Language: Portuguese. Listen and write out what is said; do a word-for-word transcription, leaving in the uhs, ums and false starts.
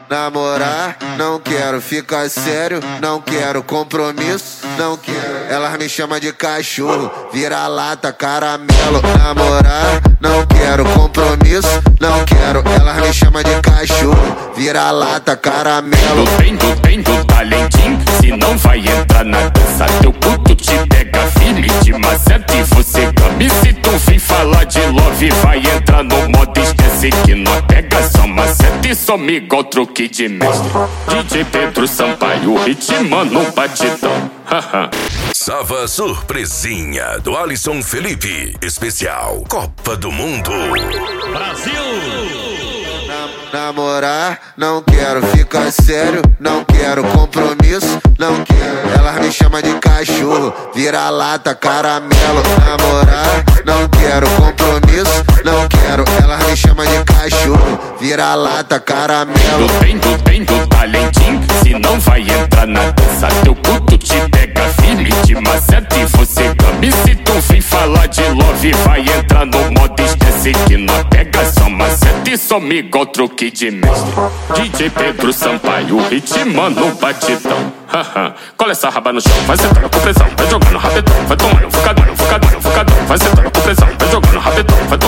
namorar, não quero ficar sério, não quero compromisso, não quero. Elas me chamam de cachorro, vira-lata, caramelo. Namorar, não quero compromisso, não quero. Elas me chamam de cachorro, vira-lata, caramelo. Tu tem, tu tem, tu talentinho, se não vai entrar na dança, teu puto te pega firme, te maceta e você come. Se tu vem falar de love, vai entrar no modo esquece que não pega só maceta e some igual truque de mestre. D J Pedro Sampaio ritmando um batidão. Sava surpresinha do Alisson Felipe, especial Copa do Mundo Brasil. Namorar, não quero ficar sério, não quero compromisso, não quero. Elas me chamam de cachorro, vira-lata, caramelo. Namorar, não quero compromisso, não quero. Elas me chamam de cachorro, vira-lata, caramelo. Tu tem, tu tem, tu talentinho, se não vai entrar na dança, teu puto te pega firme, te maceta e você come. Se tu vem falar de love, vai entrar no modo esquece que não pega só maceta e some igual truque de mestre. D J Pedro Sampaio ritmando um batidão. Cola essa raba no chão, vai sentando com pressão, vai jogando rabetão, vai tomando, focadão, focadão, focadão, vai sentando com pressão, vai jogando rabetão, vai